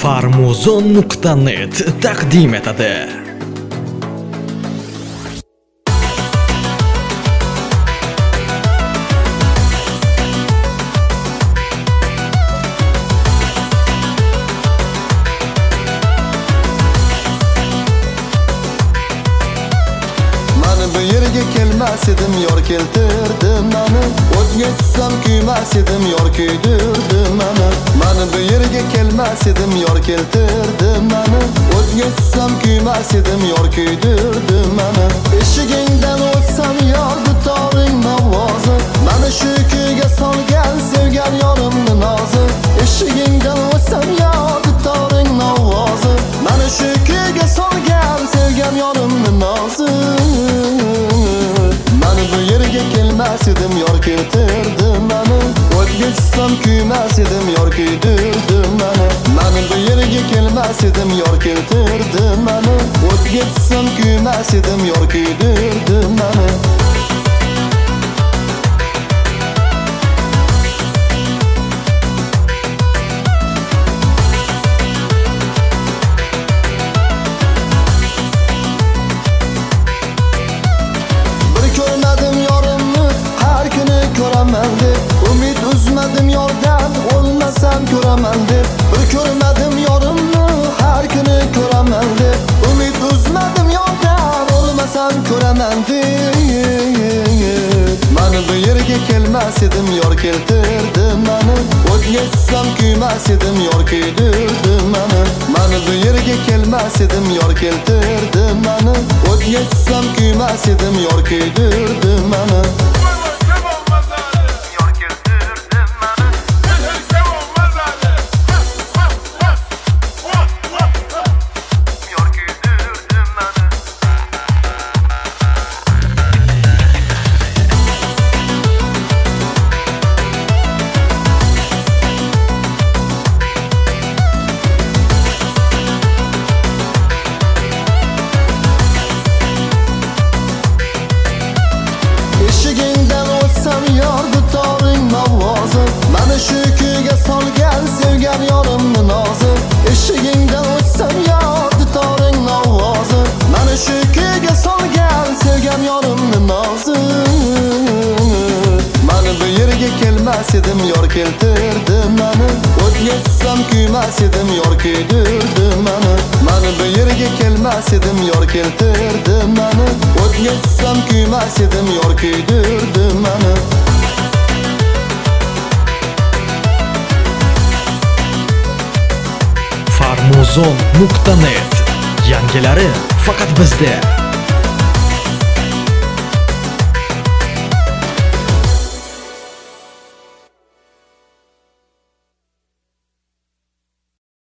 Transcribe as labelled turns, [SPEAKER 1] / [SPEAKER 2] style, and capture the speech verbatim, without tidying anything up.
[SPEAKER 1] Farmuzon nuqta net taqdim etadi.
[SPEAKER 2] Bu yerga kelmas edim, yor keltirdi meni. O'tga tushsam kuymas edim, yor kuydirdi meni. Meni bu yerga kelmas edim, yor keltirdi meni. O'tga tushsam kuymas edim, yor kuydirdi meni. Eshigingdan o'tsam yor dutoring novozi. Meni shu kuyga solgan sevgan yorimni nozi. Eshigingdan o'tsam yor dutoring novozi. Meni shu kuyga solgan sevgan yorimni nozi. Bu yerga kelmas edim, yor keltirdi meni. O'tga tushsam kuymas edim, yor kuydirdi meni. Meni bu yerga kelmas edim, yor keltirdi meni. O'tga tushsam kuymas edim, yor kuydirdi meni. Umid uzmadim yordan, o'lmasam ko'raman deb. Bir ko'rmadim yorimni, har kuni ko'raman deb. Umid uzmadim yordan, o'lmasam ko'raman deb. Meni bu yerga kelmas edim, yor keltirdi meni. O'tga tushsam kuymas edim, yor kuydirdi meni. Meni bu yerga kelmas edim, yor keltirdi meni. O'tga tushsam kuymas edim, yor kuydirdi meni. Eshigingdan o'tsam yor dutoring novozi. Meni shu kuyga solgan sevgan yorimni nozi. Eshigingdan o'tsam yor dutoring novozi. Meni shu kuyga solgan sevgan yorimni nozi. Meni bu yerga kelmas edim, yor keltirdi meni. O'tga tushsam kuymas edim, yor kuydirdi meni. Meni bu yerga kelmas edim, yor keltirdi meni. O'tga tushsam kuymas edim, yor kuydirdi meni.
[SPEAKER 1] Farmuzon nuqta net yangilari faqat bizda.